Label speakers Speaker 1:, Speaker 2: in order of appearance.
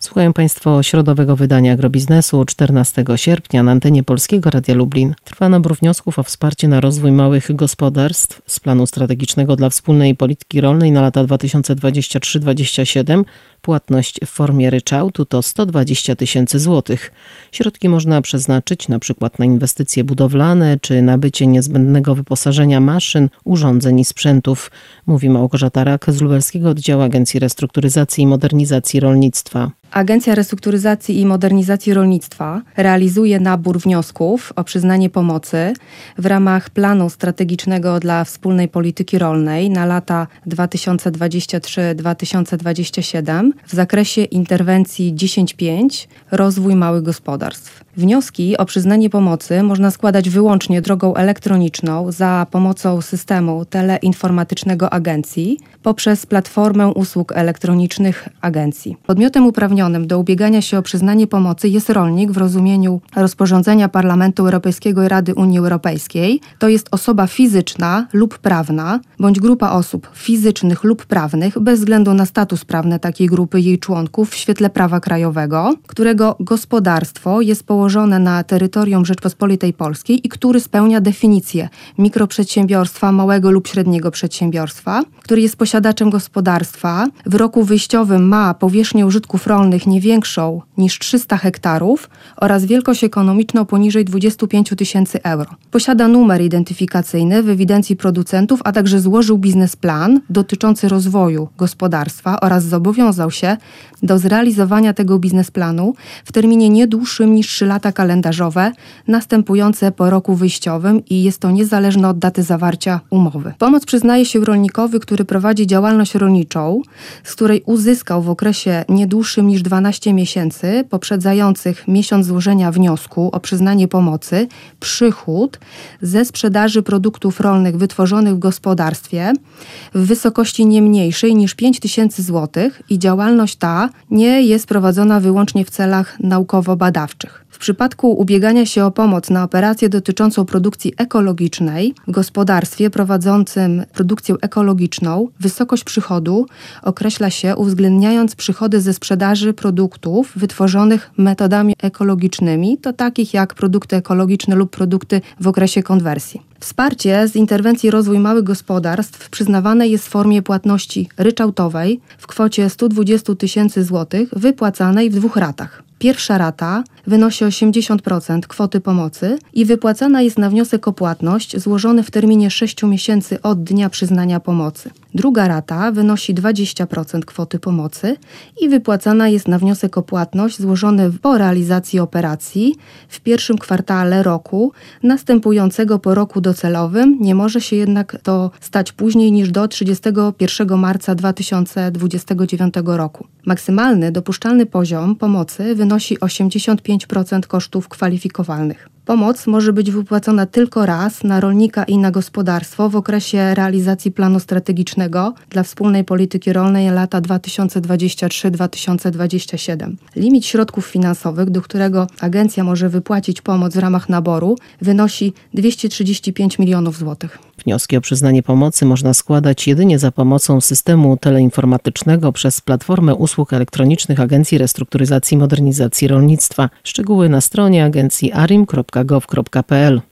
Speaker 1: Słuchają Państwo środowego wydania Agrobiznesu 14 sierpnia na antenie Polskiego Radia Lublin. Trwa nabór wniosków o wsparcie na rozwój małych gospodarstw z planu strategicznego dla wspólnej polityki rolnej na lata 2023-2027. Płatność w formie ryczałtu to 120 000 złotych. Środki można przeznaczyć na przykład na inwestycje budowlane czy nabycie niezbędnego wyposażenia maszyn, urządzeń i sprzętów, mówi Małgorzata Rak z Lubelskiego Oddziału Agencji Restrukturyzacji i Modernizacji Rolnictwa.
Speaker 2: Agencja Restrukturyzacji i Modernizacji Rolnictwa realizuje nabór wniosków o przyznanie pomocy w ramach planu strategicznego dla wspólnej polityki rolnej na lata 2023-2027 w zakresie interwencji 10.5 Rozwój małych gospodarstw. Wnioski o przyznanie pomocy można składać wyłącznie drogą elektroniczną za pomocą systemu teleinformatycznego agencji poprzez platformę usług elektronicznych agencji. Podmiotem uprawnionym do ubiegania się o przyznanie pomocy jest rolnik w rozumieniu rozporządzenia Parlamentu Europejskiego i Rady Unii Europejskiej. To jest osoba fizyczna lub prawna, bądź grupa osób fizycznych lub prawnych bez względu na status prawny takiej grupy jej członków w świetle prawa krajowego, którego gospodarstwo jest położone na terytorium Rzeczpospolitej Polskiej i który spełnia definicję mikroprzedsiębiorstwa, małego lub średniego przedsiębiorstwa, który jest posiadaczem gospodarstwa, w roku wyjściowym ma powierzchnię użytków rolnych nie większą niż 300 hektarów oraz wielkość ekonomiczną poniżej 25 000 euro. Posiada numer identyfikacyjny w ewidencji producentów, a także złożył biznesplan dotyczący rozwoju gospodarstwa oraz zobowiązał się do zrealizowania tego biznesplanu w terminie nie dłuższym niż 3 lata kalendarzowe następujące po roku wyjściowym i jest to niezależne od daty zawarcia umowy. Pomoc przyznaje się rolnikowi, który prowadzi działalność rolniczą, z której uzyskał w okresie nie dłuższym niż 12 miesięcy poprzedzających miesiąc złożenia wniosku o przyznanie pomocy przychód ze sprzedaży produktów rolnych wytworzonych w gospodarstwie w wysokości nie mniejszej niż 5 000 złotych i działalność ta nie jest prowadzona wyłącznie w celach naukowo-badawczych. W przypadku ubiegania się o pomoc na operację dotyczącą produkcji ekologicznej w gospodarstwie prowadzącym produkcję ekologiczną wysokość przychodu określa się uwzględniając przychody ze sprzedaży produktów wytworzonych metodami ekologicznymi, to takich jak produkty ekologiczne lub produkty w okresie konwersji. Wsparcie z interwencji Rozwój małych gospodarstw przyznawane jest w formie płatności ryczałtowej w kwocie 120 000 złotych wypłacanej w 2 ratach. Pierwsza rata wynosi 80% kwoty pomocy i wypłacana jest na wniosek o płatność złożony w terminie 6 miesięcy od dnia przyznania pomocy. Druga rata wynosi 20% kwoty pomocy i wypłacana jest na wniosek o płatność złożony po realizacji operacji w pierwszym kwartale roku następującego po roku docelowym. Nie może się jednak to stać później niż do 31 marca 2029 roku. Maksymalny dopuszczalny poziom pomocy wynosi 85% kosztów kwalifikowalnych. Pomoc może być wypłacona tylko raz na rolnika i na gospodarstwo w okresie realizacji planu strategicznego dla wspólnej polityki rolnej lata 2023-2027. Limit środków finansowych, do którego agencja może wypłacić pomoc w ramach naboru, wynosi 235 milionów złotych.
Speaker 1: Wnioski o przyznanie pomocy można składać jedynie za pomocą systemu teleinformatycznego przez Platformę Usług Elektronicznych Agencji Restrukturyzacji i Modernizacji Rolnictwa. Szczegóły na stronie agencji arim.gov.pl.